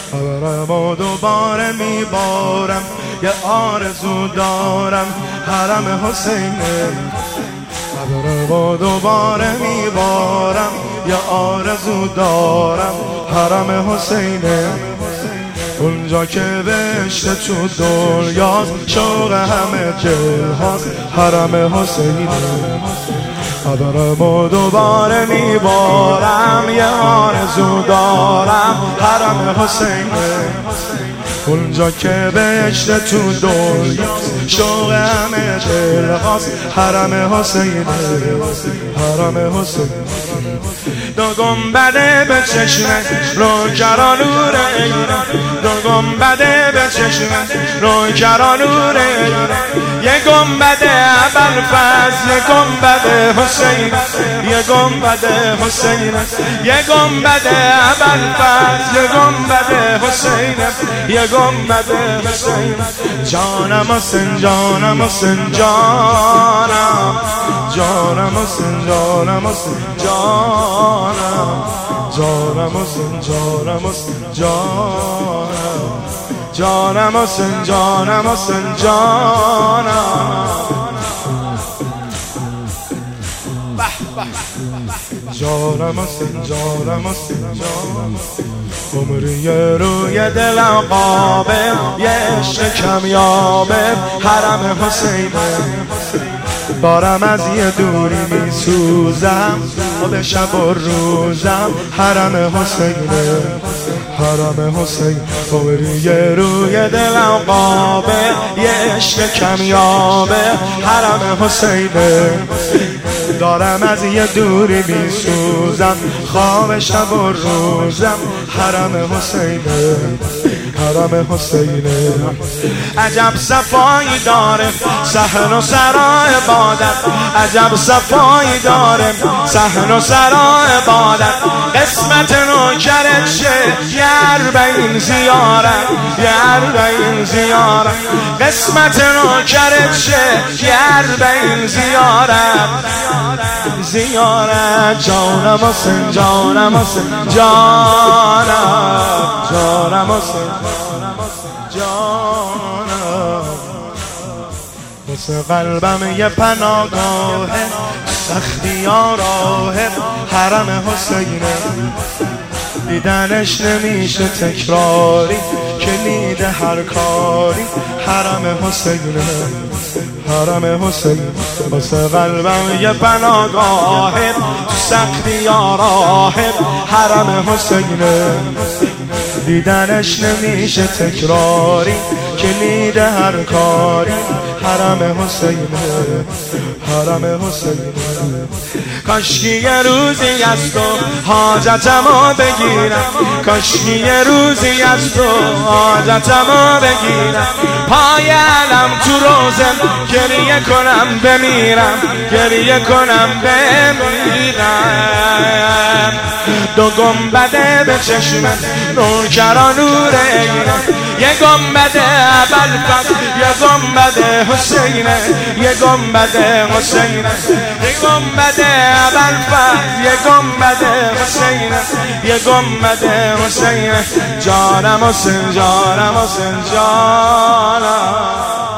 خبرم و دوباره میبارم، یه آرزو دارم حرم حسینه. خبرم و دوباره میبارم، یه آرزو دارم حرم حسینه. اونجا که بهشت تو دنیاست، شوق همه دل هاست حرم حسینه. خبرم و دوباره میبارم، یه آرزو دارم حرم حسینه. اونجا که بهشت تو دنیاست، شوق همه دل هاست حرم حسینه. حرم حسینه. دو گنبده به چشمه روکرا نور ایران، دو گنبده به چشمه روکرا نور ایران. یه گنبده ابوالفضل، یه گنبده حسین، یه گنبده حسین، یه گنبده ابوالفضل، یه گنبده حسین، یه گنبده حسین. جانم حسین، جانم حسین، جانم، جانم حسین، جانم حسین، جانم، جانم حسین، جانم حسین، جانم، جانم حسین، جانم حسین، جانم. جانم حسین، جانم حسین، جانم. عمری روی دلم قابه، یه عشق کمیابه حرم حسینه. دارم از یه دوری میسوزم، به شب و روزم حرم حسینه. حرم حسین. عمری روی دلم قابه، یه عشق کمیابه حرم حسینه. دارم از یه دوری میسوزم، خواب شب و روزم حرم حسینه. حرم حسینه. عجب صفایی داره صحن و سرا عبادت، عجب صفایی داره صحن و سرا عبادت. قسمت نوکرت شه یه اربعین زیارت، یه اربعین زیارت. قسمت نوکرت شه یه اربعین زیارت، زیارت. جانم حسین، جانم حسین، جانم، جانم حسین، جانم. واسه قلبم یه پناهگاهه، سختی ها راهه حرم حسینه. دیدنش نمیشه تکراری، کلید هر کاری حرم حسینه. حرم حسین. واسه قلبم یه پناهگاهه، سختی ها راهه حرم حسینه. دیدنش نمیشه تکراری، کلید هر کاری حرم حسینه. حرم حسینه. کاشکی یه روزی از تو حاجتمو بگیرم، کاشکی یه روزی از تو حاجتمو بگیرم. پای علم تو روزم گریه کنم بمیرم، گریه کنم بمیرم. دو گنبده به چشمت نورکرا نور ایران، یه گنبده ابوالفضل، یه گنبده حسینه، یه گنبده حسینه، یه گنبده ابوالفضل، یه گنبده حسینه، یه گنبده حسینه. جانم حسین، جانم حسین، جانم.